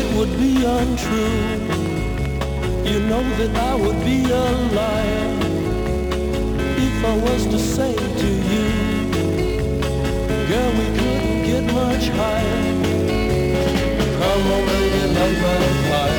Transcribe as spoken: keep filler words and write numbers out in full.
it would be untrue. You know that I would be a liar if I was to say to you, girl, we couldn't get much higher. Come on, baby, light my fire.